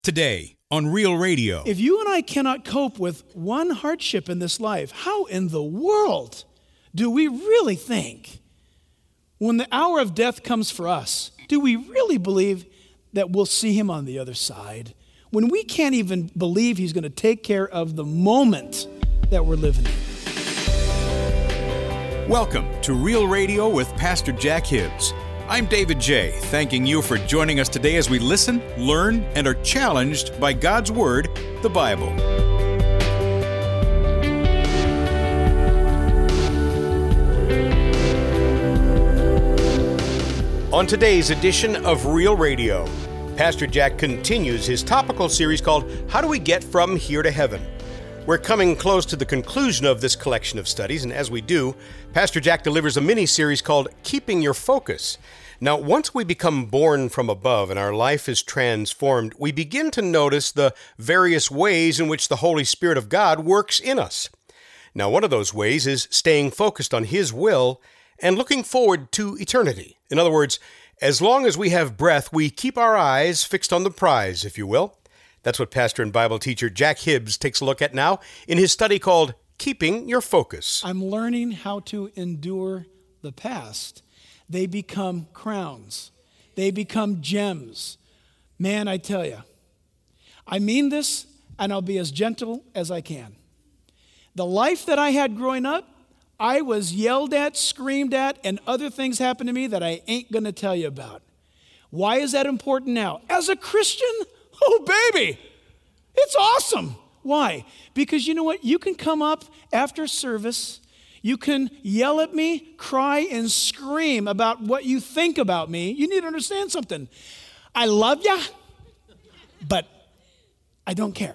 Today on Real Radio. If you and I cannot cope with one hardship in this life, how in the world do we really think when the hour of death comes for us, do we really believe that we'll see him on the other side? When we can't even believe he's going to take care of the moment that we're living in. Welcome to Real Radio with Pastor Jack Hibbs. I'm David J., thanking you for joining us today as we listen, learn, and are challenged by God's Word, the Bible. On today's edition of Real Radio, Pastor Jack continues his topical series called How Do We Get From Here to Heaven? We're coming close to the conclusion of this collection of studies, and as we do, Pastor Jack delivers a mini-series called Keeping Your Focus. Now, once we become born from above and our life is transformed, we begin to notice the various ways in which the Holy Spirit of God works in us. Now, one of those ways is staying focused on His will and looking forward to eternity. In other words, as long as we have breath, we keep our eyes fixed on the prize, if you will. That's what pastor and Bible teacher Jack Hibbs takes a look at now in his study called Keeping Your Focus. I'm learning how to endure the past. They become crowns. They become gems. Man, I tell you, I mean this, and I'll be as gentle as I can. The life that I had growing up, I was yelled at, screamed at, and other things happened to me that I ain't going to tell you about. Why is that important now? As a Christian, oh baby, it's awesome. Why? Because you know what? You can come up after service. You can yell at me, cry, and scream about what you think about me. You need to understand something. I love you, but I don't care.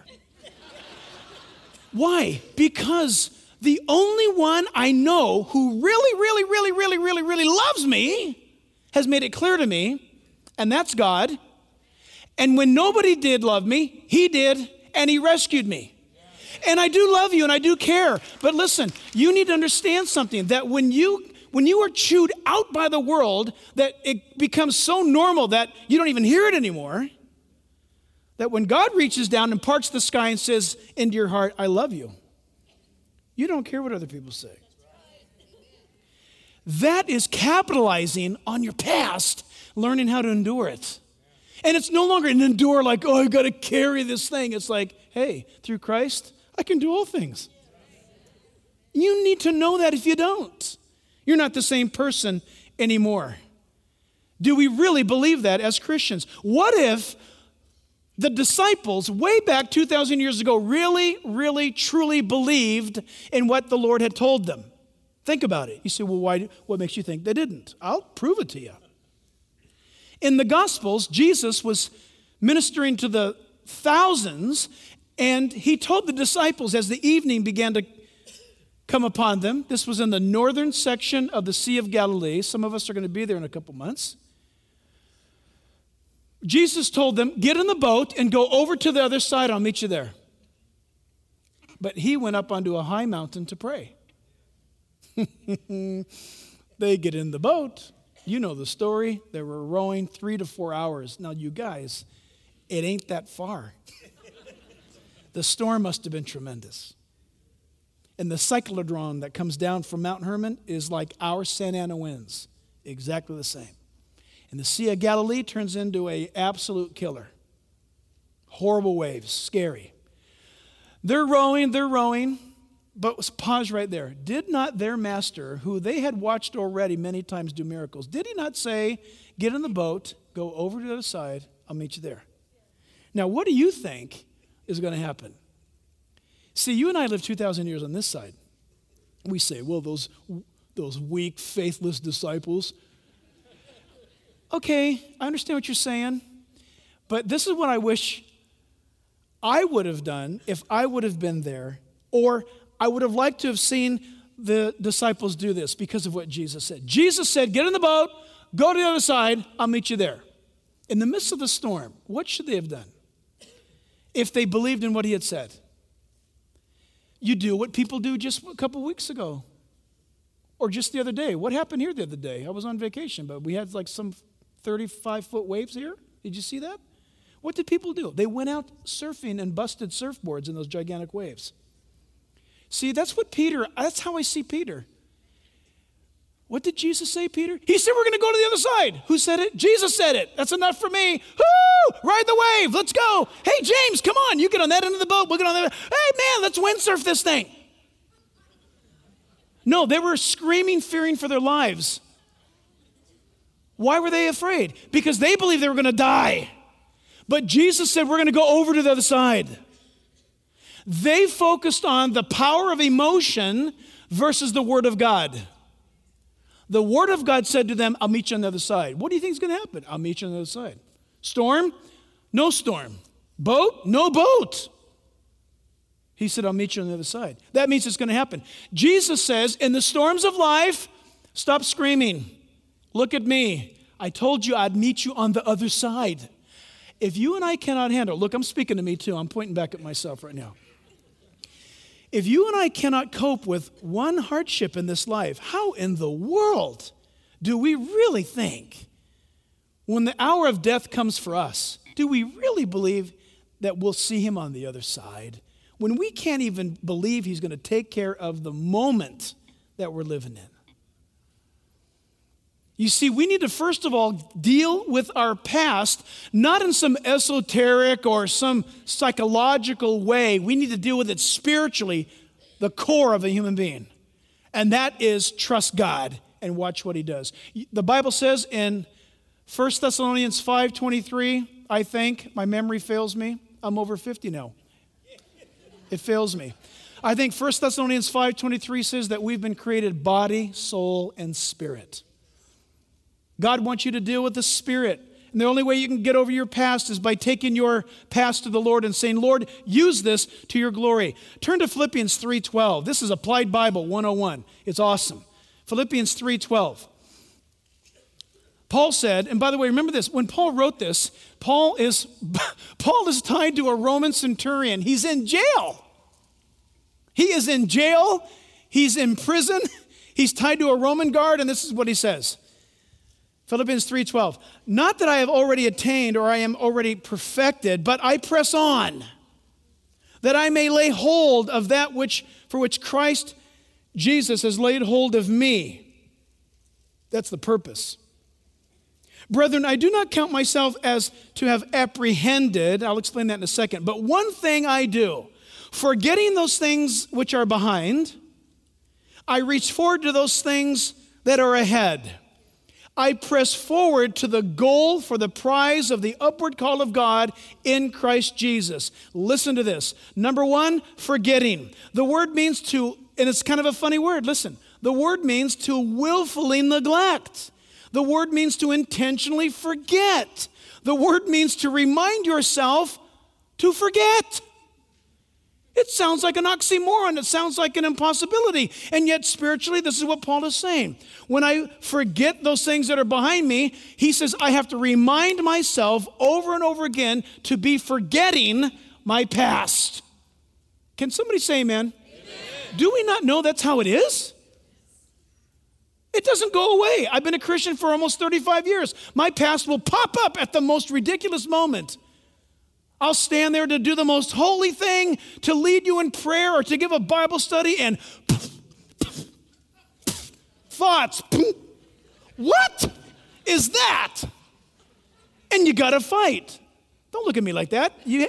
Why? Because the only one I know who really loves me has made it clear to me, and that's God. And when nobody did love me, He did, and He rescued me. And I do love you and I do care. But listen, you need to understand something, that when you are chewed out by the world, that it becomes so normal that you don't even hear it anymore, that when God reaches down and parts the sky and says into your heart, I love you, you don't care what other people say. That is capitalizing on your past, learning how to endure it. And it's no longer an endure like, oh, I've got to carry this thing. It's like, hey, through Christ, I can do all things. You need to know that. If you don't, you're not the same person anymore. Do we really believe that as Christians? What if the disciples way back 2,000 years ago really, truly believed in what the Lord had told them? Think about it. You say, well, why? What makes you think they didn't? I'll prove it to you. In the Gospels, Jesus was ministering to the thousands, and He told the disciples as the evening began to come upon them. This was in the northern section of the Sea of Galilee. Some of us are going to be there in a couple months. Jesus told them, get in the boat and go over to the other side. I'll meet you there. But He went up onto a high mountain to pray. They get in the boat. You know the story. They were rowing 3 to 4 hours. Now, you guys, it ain't that far. The storm must have been tremendous. And the cyclodrome that comes down from Mount Hermon is like our Santa Ana winds, exactly the same. And the Sea of Galilee turns into an absolute killer. Horrible waves, scary. They're rowing, but pause right there. Did not their master, who they had watched already many times do miracles, did he not say, get in the boat, go over to the other side, I'll meet you there? Now, what do you think is going to happen? See, you and I live 2,000 years on this side. We say, well, those weak, faithless disciples. Okay, I understand what you're saying, but this is what I wish I would have done if I would have been there, or I would have liked to have seen the disciples do this because of what Jesus said. Jesus said, get in the boat, go to the other side, I'll meet you there. In the midst of the storm, what should they have done if they believed in what He had said? You do what people do just a couple weeks ago or just the other day. What happened here the other day? I was on vacation, but we had like some 35-foot waves here. Did you see that? What did people do? They went out surfing and busted surfboards in those gigantic waves. See, that's how I see Peter. What did Jesus say, Peter? He said, we're going to go to the other side. Who said it? Jesus said it. That's enough for me. Woo! Ride the wave. Let's go. Hey, James, come on. You get on that end of the boat. We'll get on that. Hey, man, let's windsurf this thing. No, they were screaming, fearing for their lives. Why were they afraid? Because they believed they were going to die. But Jesus said, we're going to go over to the other side. They focused on the power of emotion versus the Word of God. The Word of God said to them, I'll meet you on the other side. What do you think is going to happen? I'll meet you on the other side. Storm? No storm. Boat? No boat. He said, I'll meet you on the other side. That means it's going to happen. Jesus says, in the storms of life, stop screaming. Look at me. I told you I'd meet you on the other side. If you and I cannot handle, look, I'm speaking to me too. I'm pointing back at myself right now. If you and I cannot cope with one hardship in this life, how in the world do we really think when the hour of death comes for us, do we really believe that we'll see him on the other side? When we can't even believe he's going to take care of the moment that we're living in. You see, we need to first of all deal with our past, not in some esoteric or some psychological way. We need to deal with it spiritually, the core of a human being. And that is trust God and watch what he does. The Bible says in 1 Thessalonians 5:23, I think, my memory fails me. I'm over 50 now. It fails me. I think 1 Thessalonians 5:23 says that we've been created body, soul, and spirit. God wants you to deal with the spirit. And the only way you can get over your past is by taking your past to the Lord and saying, Lord, use this to your glory. Turn to Philippians 3:12. This is Applied Bible 101. It's awesome. Philippians 3:12. Paul said, and by the way, remember this, when Paul wrote this, Paul is tied to a Roman centurion. He's in jail. He is in jail. He's in prison. He's tied to a Roman guard, and this is what he says. Philippians 3:12, not that I have already attained or I am already perfected, but I press on, that I may lay hold of that for which Christ Jesus has laid hold of me. That's the purpose. Brethren, I do not count myself as to have apprehended, I'll explain that in a second, but one thing I do, forgetting those things which are behind, I reach forward to those things that are ahead. I press forward to the goal for the prize of the upward call of God in Christ Jesus. Listen to this. Number one, forgetting. The word means to, and it's kind of a funny word, listen. The word means to willfully neglect. The word means to intentionally forget. The word means to remind yourself to forget. It sounds like an oxymoron. It sounds like an impossibility. And yet spiritually, this is what Paul is saying. When I forget those things that are behind me, he says I have to remind myself over and over again to be forgetting my past. Can somebody say amen? Amen. Do we not know that's how it is? It doesn't go away. I've been a Christian for almost 35 years. My past will pop up at the most ridiculous moment. I'll stand there to do the most holy thing, to lead you in prayer or to give a Bible study, and thoughts. What is that? And you got to fight. Don't look at me like that. We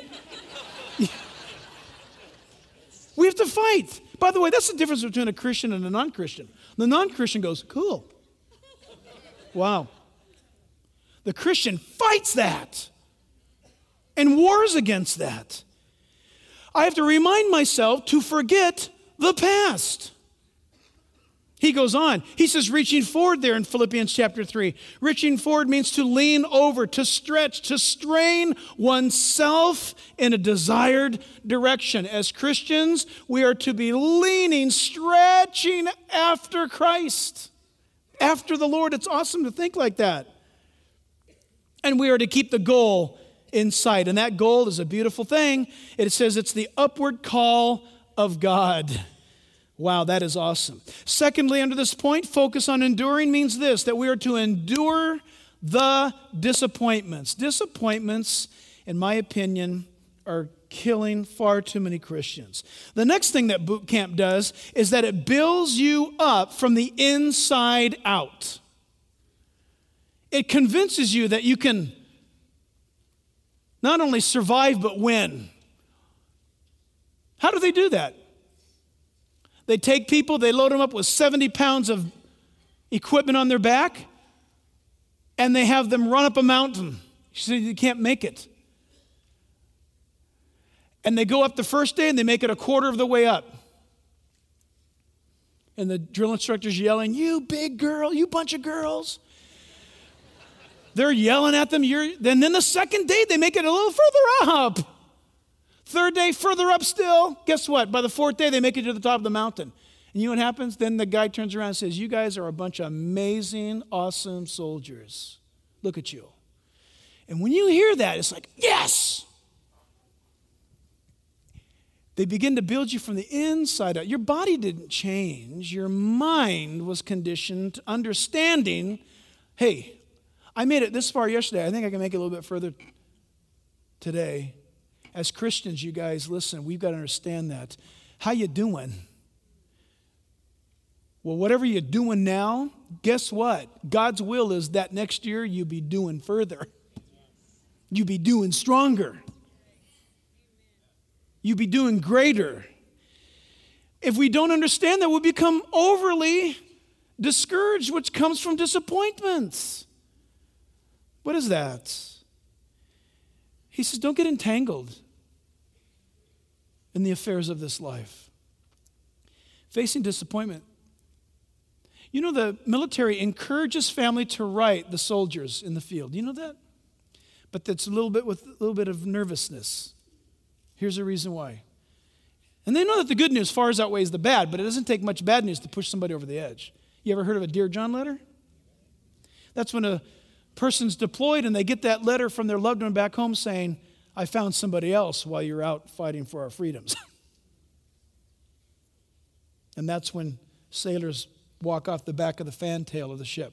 have to fight. By the way, that's the difference between a Christian and a non-Christian. The non-Christian goes, cool. Wow. The Christian fights that and wars against that. I have to remind myself to forget the past. He goes on. He says reaching forward there in Philippians chapter 3. Reaching forward means to lean over, to stretch, to strain oneself in a desired direction. As Christians, we are to be leaning, stretching after Christ, after the Lord. It's awesome to think like that. And we are to keep the goal in sight. And that goal is a beautiful thing. It says it's the upward call of God. Wow, that is awesome. Secondly, under this point, focus on enduring means this, that we are to endure the disappointments. Disappointments in my opinion, are killing far too many Christians. The next thing that boot camp does is that it builds you up from the inside out. It convinces you that you can not only survive but win. How do they do that? They take people, they load them up with 70 pounds of equipment on their back, and they have them run up a mountain. You can't make it. And they go up the first day and they make it a quarter of the way up. And the drill instructor's yelling, "You big girl, you bunch of girls." They're yelling at them. Then the second day they make it a little further up. Third day, further up still. Guess what? By the fourth day, they make it to the top of the mountain. And you know what happens? Then the guy turns around and says, "You guys are a bunch of amazing, awesome soldiers. Look at you." And when you hear that, it's like, yes! They begin to build you from the inside out. Your body didn't change. Your mind was conditioned to understanding, hey, I made it this far yesterday. I think I can make it a little bit further today. As Christians, you guys, listen, we've got to understand that. How you doing? Well, whatever you're doing now, guess what? God's will is that next year you be doing further. You be doing stronger. You be doing greater. If we don't understand that, we'll become overly discouraged, which comes from disappointments. What is that? He says, don't get entangled in the affairs of this life. Facing disappointment. You know, the military encourages family to write the soldiers in the field. You know that? But that's with a little bit of nervousness. Here's the reason why. And they know that the good news far outweighs the bad, but it doesn't take much bad news to push somebody over the edge. You ever heard of a Dear John letter? That's when a person's deployed and they get that letter from their loved one back home saying, "I found somebody else while you're out fighting for our freedoms." And that's when sailors walk off the back of the fantail of the ship.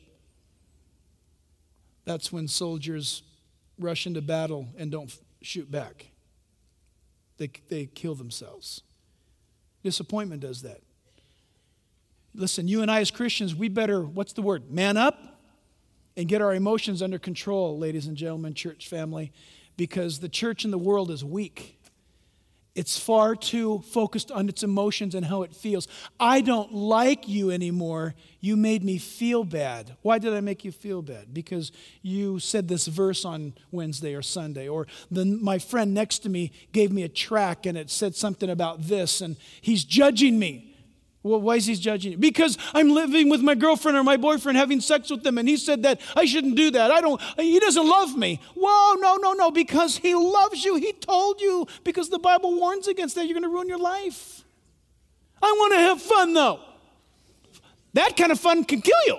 That's when soldiers rush into battle and don't shoot back. They kill themselves. Disappointment does that. Listen, you and I as Christians, we better, what's the word? Man up and get our emotions under control, ladies and gentlemen, church family, because the church in the world is weak. It's far too focused on its emotions and how it feels. I don't like you anymore. You made me feel bad. Why did I make you feel bad? Because you said this verse on Wednesday or Sunday. Or my friend next to me gave me a tract and it said something about this and he's judging me. Well, why is he judging you? Because I'm living with my girlfriend or my boyfriend having sex with them and he said that I shouldn't do that. He doesn't love me. Whoa, no, because he loves you. He told you because the Bible warns against that. You're going to ruin your life. I want to have fun though. That kind of fun can kill you.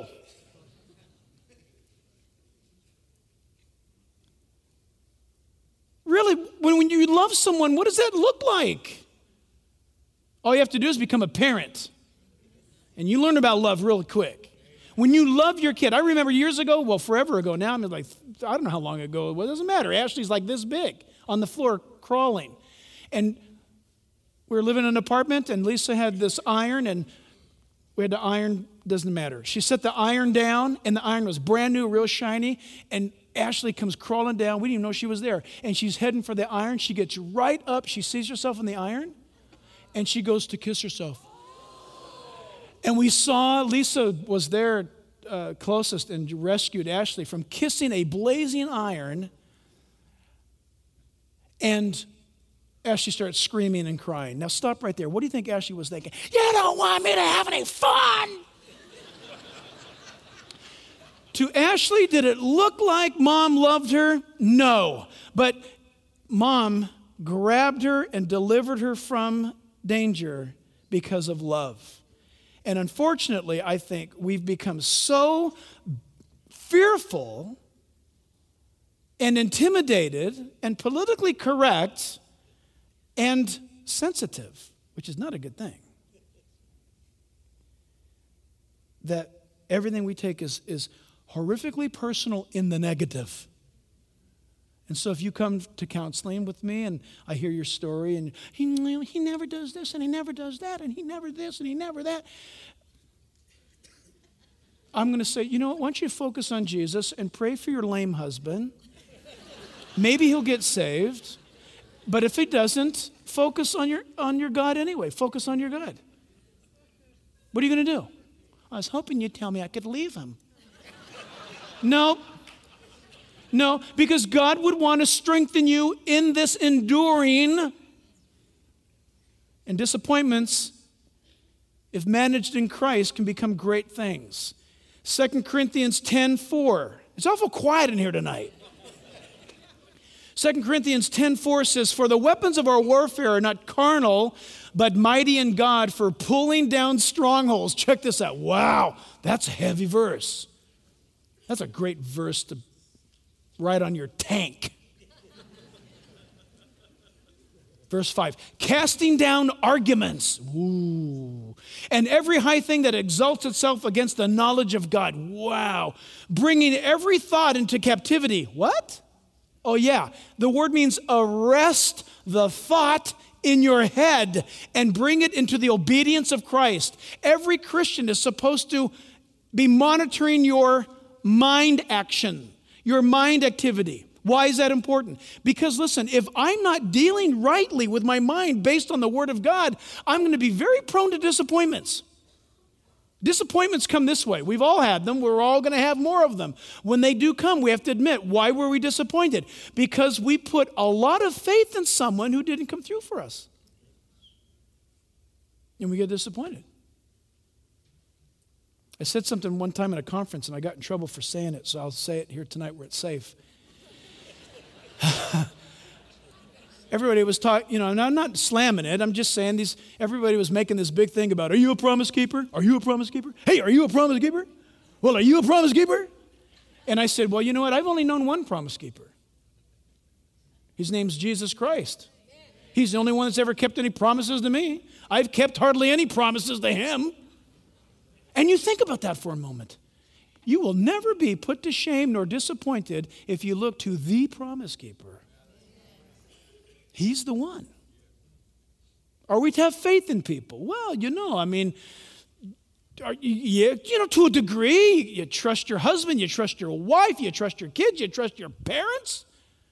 Really, when you love someone, what does that look like? All you have to do is become a parent. And you learn about love real quick. When you love your kid, I remember years ago, well, forever ago now, I don't know how long ago, it doesn't matter. Ashley's like this big on the floor crawling. And we were living in an apartment and Lisa had this iron and we had to iron, doesn't matter. She set the iron down and the iron was brand new, real shiny. And Ashley comes crawling down. We didn't even know she was there. And she's heading for the iron. She gets right up. She sees herself in the iron and she goes to kiss herself. And we saw Lisa was there closest and rescued Ashley from kissing a blazing iron. And Ashley started screaming and crying. Now stop right there. What do you think Ashley was thinking? You don't want me to have any fun. To Ashley, did it look like Mom loved her? No. But Mom grabbed her and delivered her from danger because of love. And unfortunately, I think we've become so fearful and intimidated and politically correct and sensitive, which is not a good thing, that everything we take is horrifically personal in the negative. And so if you come to counseling with me and I hear your story and he never does this and he never does that and he never this and he never that, I'm going to say, you know what, why don't you focus on Jesus and pray for your lame husband. Maybe he'll get saved. But if he doesn't, focus on your God anyway. Focus on your God. What are you going to do? I was hoping you'd tell me I could leave him. No, because God would want to strengthen you in this enduring. And disappointments, if managed in Christ, can become great things. 2 Corinthians 10:4. It's awful quiet in here tonight. 2 Corinthians 10:4 says, "For the weapons of our warfare are not carnal, but mighty in God for pulling down strongholds." Check this out. Wow, that's a heavy verse. That's a great verse to write on your tank. Verse 5, "Casting down arguments." Ooh. "And every high thing that exalts itself against the knowledge of God." Wow. "Bringing every thought into captivity." What? Oh yeah, the word means arrest the thought in your head and bring it into the obedience of Christ. Every Christian is supposed to be monitoring your mind action, your mind activity. Why is that important? Because listen, if I'm not dealing rightly with my mind based on the Word of God, I'm going to be very prone to disappointments. Disappointments come this way. We've all had them. We're all going to have more of them. When they do come, we have to admit, why were we disappointed? Because we put a lot of faith in someone who didn't come through for us. And we get disappointed. I said something one time at a conference, and I got in trouble for saying it, so I'll say it here tonight where it's safe. Everybody was talking, and I'm not slamming it. I'm just saying everybody was making this big thing about, are you a promise keeper? Are you a promise keeper? Hey, are you a promise keeper? Well, are you a promise keeper? And I said, well, you know what? I've only known one promise keeper. His name's Jesus Christ. He's the only one that's ever kept any promises to me. I've kept hardly any promises to him. And you think about that for a moment. You will never be put to shame nor disappointed if you look to the promise keeper. He's the one. Are we to have faith in people? Well, to a degree, you trust your husband, you trust your wife, you trust your kids, you trust your parents.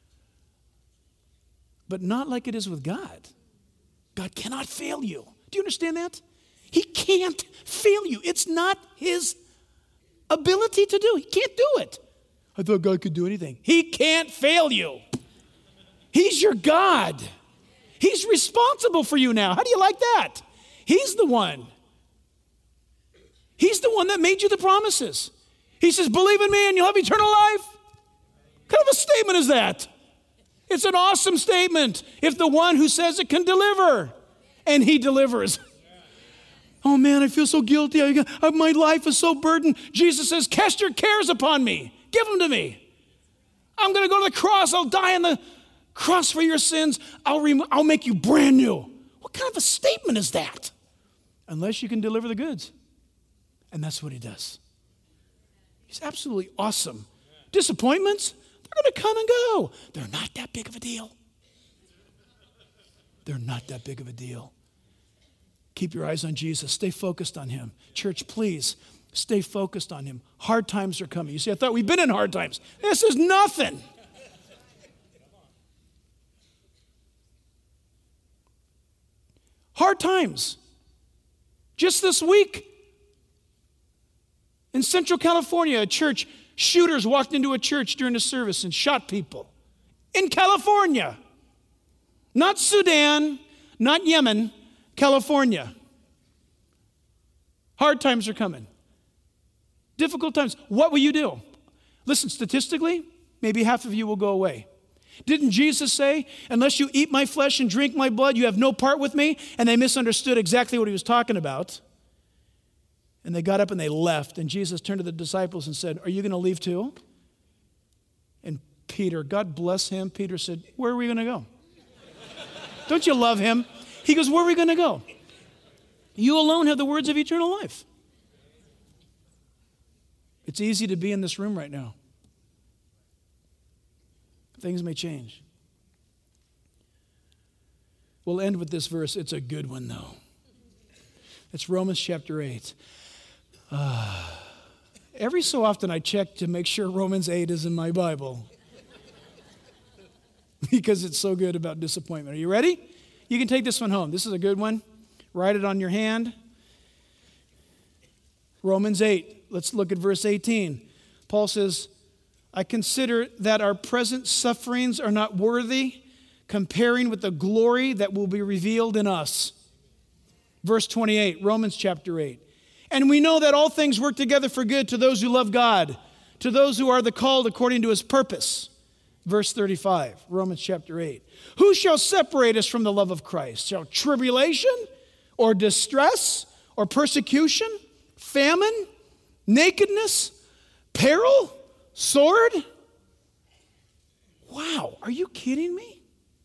But not like it is with God. God cannot fail you. Do you understand that? He can't fail you. It's not his ability to do. He can't do it. I thought God could do anything. He can't fail you. He's your God. He's responsible for you now. How do you like that? He's the one. He's the one that made you the promises. He says, believe in me and you'll have eternal life. What kind of a statement is that? It's an awesome statement if the one who says it can deliver. And he delivers. Oh man, I feel so guilty. My life is so burdened. Jesus says, cast your cares upon me. Give them to me. I'm going to go to the cross. I'll die on the cross for your sins. I'll make you brand new. What kind of a statement is that? Unless you can deliver the goods. And that's what he does. He's absolutely awesome. Disappointments, they're going to come and go. They're not that big of a deal. They're not that big of a deal. Keep your eyes on Jesus. Stay focused on him. Church, please, stay focused on him. Hard times are coming. You see, I thought we've been in hard times. This is nothing. Hard times. Just this week, in Central California, a church, shooters walked into a church during a service and shot people. In California. Not Sudan, not Yemen, California. Hard times are coming. Difficult times. What will you do? Listen, statistically, maybe half of you will go away. Didn't Jesus say, unless you eat my flesh and drink my blood, you have no part with me? And they misunderstood exactly what he was talking about. And they got up and they left. And Jesus turned to the disciples and said, are you going to leave too? And Peter, God bless him, Peter said, where are we going to go? Don't you love him? He goes, where are we going to go? You alone have the words of eternal life. It's easy to be in this room right now. Things may change. We'll end with this verse. It's a good one, though. It's Romans chapter 8. Every so often I check to make sure Romans 8 is in my Bible. Because it's so good about disappointment. Are you ready? You can take this one home. This is a good one. Write it on your hand. Romans 8. Let's look at verse 18. Paul says, I consider that our present sufferings are not worthy comparing with the glory that will be revealed in us. Verse 28, Romans chapter 8. And we know that all things work together for good to those who love God, to those who are the called according to his purpose. Verse 35, Romans chapter 8. Who shall separate us from the love of Christ? Shall tribulation or distress or persecution, famine, nakedness, peril, sword? Wow, are you kidding me?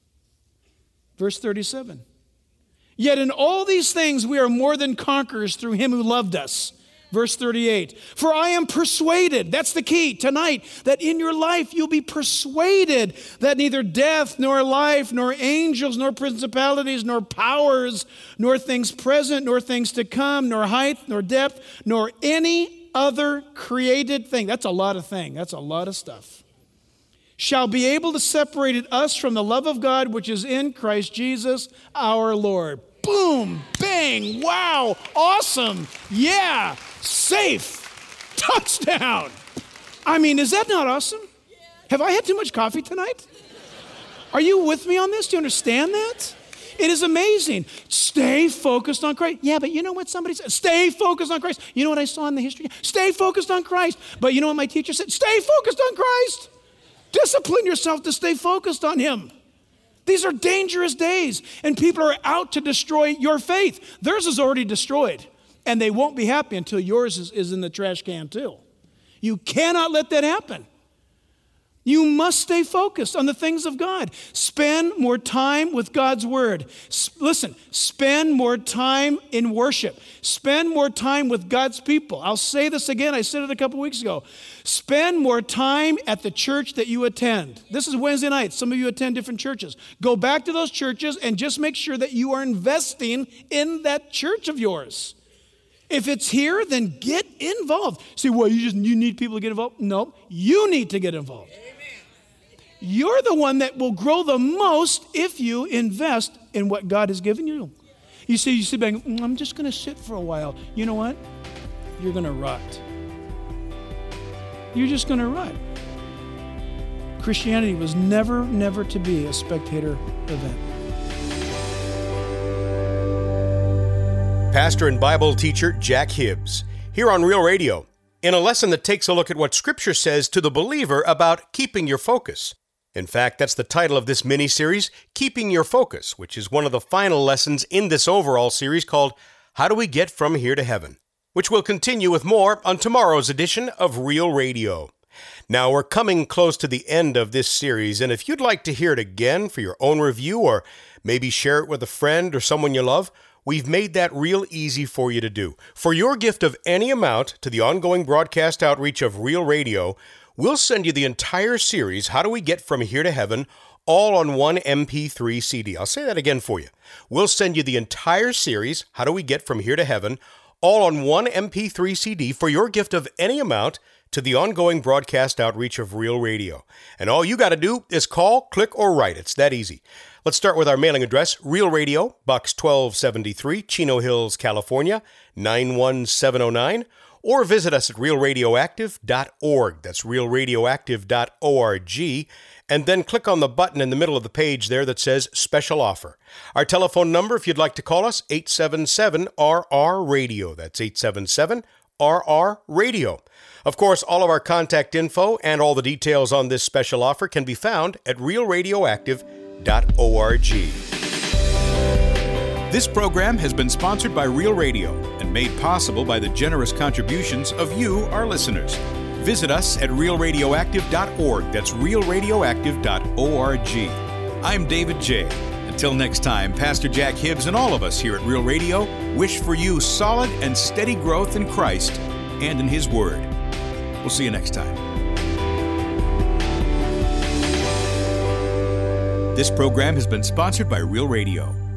Verse 37. Yet in all these things we are more than conquerors through him who loved us. Verse 38. For I am persuaded, that's the key tonight, that in your life you'll be persuaded that neither death, nor life, nor angels, nor principalities, nor powers, nor things present, nor things to come, nor height, nor depth, nor any other created thing. That's a lot of things. That's a lot of stuff. Shall be able to separate us from the love of God which is in Christ Jesus our Lord. Boom, bang, wow, awesome, yeah, safe, touchdown. I mean, is that not awesome? Have I had too much coffee tonight? Are you with me on this? Do you understand that? It is amazing. Stay focused on Christ. Yeah, but you know what somebody said? Stay focused on Christ. You know what I saw in the history? Stay focused on Christ. But you know what my teacher said? Stay focused on Christ. Discipline yourself to stay focused on him. These are dangerous days, and people are out to destroy your faith. Theirs is already destroyed, and they won't be happy until yours is in the trash can too. You cannot let that happen. You must stay focused on the things of God. Spend more time with God's word. Listen, spend more time in worship. Spend more time with God's people. I'll say this again. I said it a couple weeks ago. Spend more time at the church that you attend. This is Wednesday night. Some of you attend different churches. Go back to those churches and just make sure that you are investing in that church of yours. If it's here, then get involved. See, well, you need people to get involved? No, you need to get involved. You're the one that will grow the most if you invest in what God has given you. You sit back, I'm just going to sit for a while. You know what? You're going to rot. You're just going to rot. Christianity was never to be a spectator event. Pastor and Bible teacher Jack Hibbs, here on Real Radio, in a lesson that takes a look at what Scripture says to the believer about keeping your focus. In fact, that's the title of this mini-series, Keeping Your Focus, which is one of the final lessons in this overall series called How Do We Get From Here to Heaven, which will continue with more on tomorrow's edition of Real Radio. Now, we're coming close to the end of this series, and if you'd like to hear it again for your own review or maybe share it with a friend or someone you love, we've made that real easy for you to do. For your gift of any amount to the ongoing broadcast outreach of Real Radio, we'll send you the entire series, How Do We Get From Here to Heaven, all on one MP3 CD. I'll say that again for you. We'll send you the entire series, How Do We Get From Here to Heaven, all on one MP3 CD for your gift of any amount to the ongoing broadcast outreach of Real Radio. And all you got to do is call, click, or write. It's that easy. Let's start with our mailing address, Real Radio, Box 1273, Chino Hills, California, 91709. Or visit us at realradioactive.org. That's realradioactive.org. And then click on the button in the middle of the page there that says Special Offer. Our telephone number, if you'd like to call us, 877-RR-RADIO. That's 877-RR-RADIO. Of course, all of our contact info and all the details on this special offer can be found at realradioactive.org. This program has been sponsored by Real Radio and made possible by the generous contributions of you, our listeners. Visit us at realradioactive.org. That's realradioactive.org. I'm David J. Until next time, Pastor Jack Hibbs and all of us here at Real Radio wish for you solid and steady growth in Christ and in His Word. We'll see you next time. This program has been sponsored by Real Radio.